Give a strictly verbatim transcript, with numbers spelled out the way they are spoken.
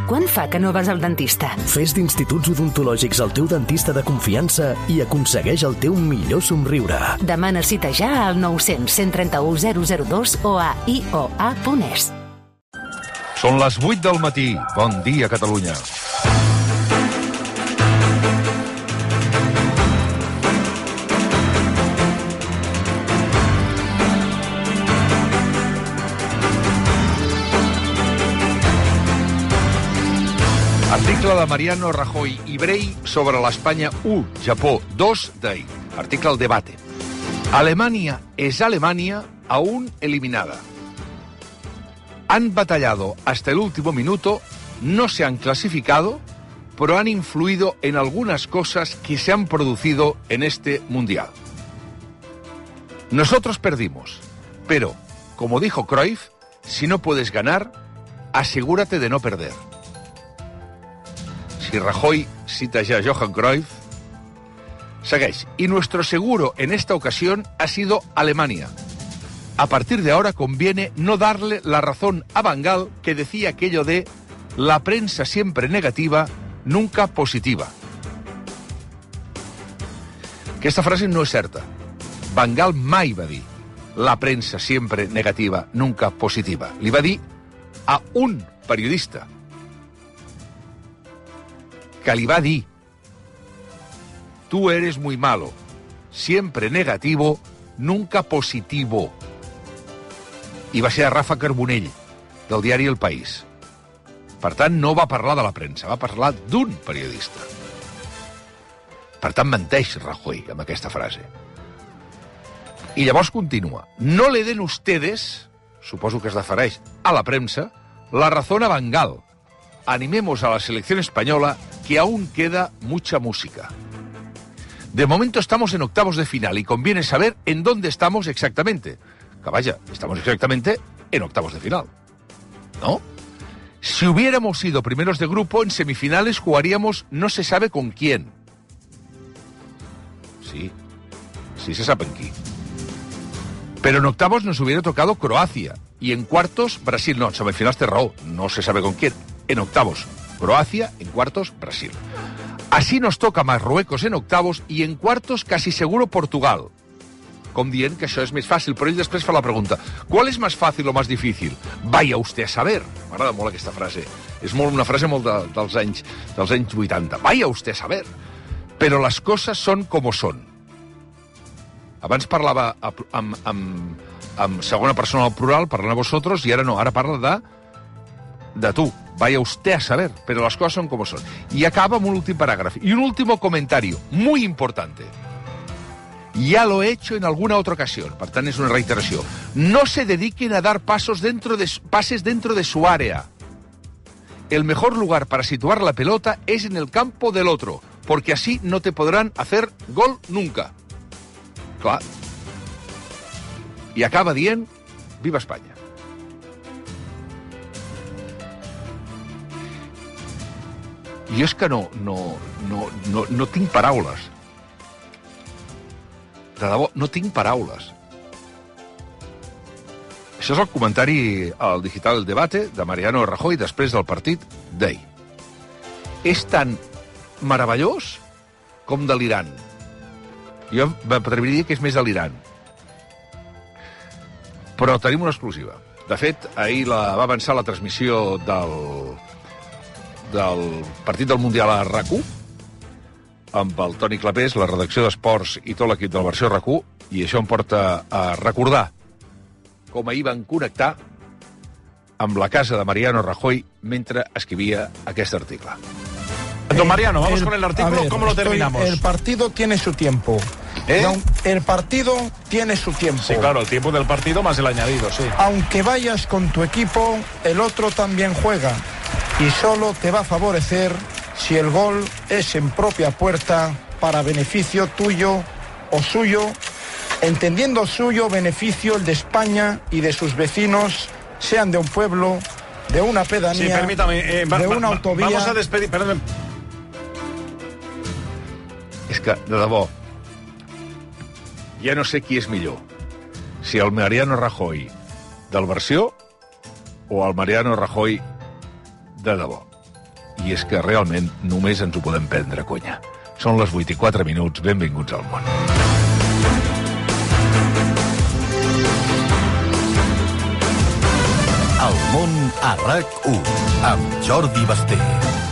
Quant fa que no vas al dentista? Fes d'Instituts Odontològics el teu dentista de confiança i aconsegueix el teu millor somriure. Demana cita ja al nou cents, cent trenta-u, zero zero dos o a i o a punt es. Són les vuit del matí. Bon dia, Catalunya. Article de Mariano Rajoy i Brey sobre l'Espanya u, Japó dos d'ahir. Article al debate. Alemania es Alemania aún eliminada. Han batallado hasta el último minuto, no se han clasificado, pero han influido en algunas cosas que se han producido en este mundial. Nosotros perdimos, pero, como dijo Cruyff, si no puedes ganar, asegúrate de no perder. Si Rajoy cita ya a Johan Cruyff, segueix. Y nuestro seguro en esta ocasión ha sido Alemania. A partir de ahora conviene no darle la razón a Van Gaal, que decía aquello de la prensa siempre negativa, nunca positiva. Aquesta frase no és certa. Van Gaal mai va dir la premsa sempre negativa, nunca positiva. Li va dir a un periodista que li va dir: tú eres muy malo, siempre negativo, nunca positivo. I va ser a Rafa Carbonell, del diari El País. Per tant, no va parlar de la premsa, va parlar d'un periodista. Per tant, menteix Rajoy amb aquesta frase. I llavors continua. No le den ustedes, suposo que es refereix a la premsa, la razón a Van Gaal. Animemos a la selección española, que aún queda mucha música. De momento estamos en octavos de final y conviene saber en dónde estamos exactamente. Que vaya, estamos exactamente en octavos de final, ¿no? Si hubiéramos sido primeros de grupo, en semifinales jugaríamos no se sabe con quién. Sí, sí se sabe en quién. Pero en octavos nos hubiera tocado Croacia. Y en cuartos, Brasil. No, en semifinals té raó, no se sabe con quién. En octavos, Croacia, en cuartos, Brasil. Así nos toca Marruecos en octavos y en cuartos casi seguro Portugal. Com dient que això és més fàcil, però ell després fa la pregunta: ¿cuál es más fácil o más difícil? Vaya usted a saber. M'agrada molt aquesta frase. És molt una frase molt de, dels anys dels anys vuitanta. Vaya usted a saber. Pero las cosas son como son. Abans parlava amb, amb, amb segona persona al plural, parlant a vosotros, i ara no, ara parla de de tu. Vaya usted a saber, pero las cosas son como son. Y acaba amb un últim paràgraf. Y un último comentario, muy importante. Ya lo he hecho en alguna otra ocasión, per tant és una reiteració. No se dediquen a dar pasos dentro de, pases dentro de su área. El mejor lugar para situar la pelota es en el campo del otro, porque así no te podrán hacer gol nunca. Clar. I acaba dient: viva Espanya. Jo és que no, no, no, no, no tinc paraules. De debò, no tinc paraules. Això és el comentari al Digital Debate de Mariano Rajoy després del partit d'ahir. És tan meravellós com delirant. Jo m'atreviria a dir que és més delirant. Però tenim una exclusiva. De fet, ahir la, va avançar la transmissió del, del partit del Mundial a RAC u, amb el Toni Clapés, la redacció d'Esports i tot l'equip de la versió RAC u, i això em porta a recordar com ahir van connectar amb la casa de Mariano Rajoy mentre escrivia aquest article. Don Mariano, vamos el, con el artículo, ver, ¿cómo lo terminamos? Estoy, el partido tiene su tiempo. ¿Eh? No, el partido tiene su tiempo. Sí, claro, el tiempo del partido más el añadido, sí. Aunque vayas con tu equipo, el otro también juega. Y solo te va a favorecer si el gol es en propia puerta para beneficio tuyo o suyo, entendiendo suyo beneficio el de España y de sus vecinos, sean de un pueblo, de una pedanía, sí, permítame, eh, va, de va, una va, autovía... Vamos a despedir... Perdón. És que, de debò, ja no sé qui és millor, si el Mariano Rajoy del versió o el Mariano Rajoy de debò. i és que realment només ens ho podem prendre a conya. Són les vuit i quatre minuts, benvinguts al món. El món a RAC u, amb Jordi Basté.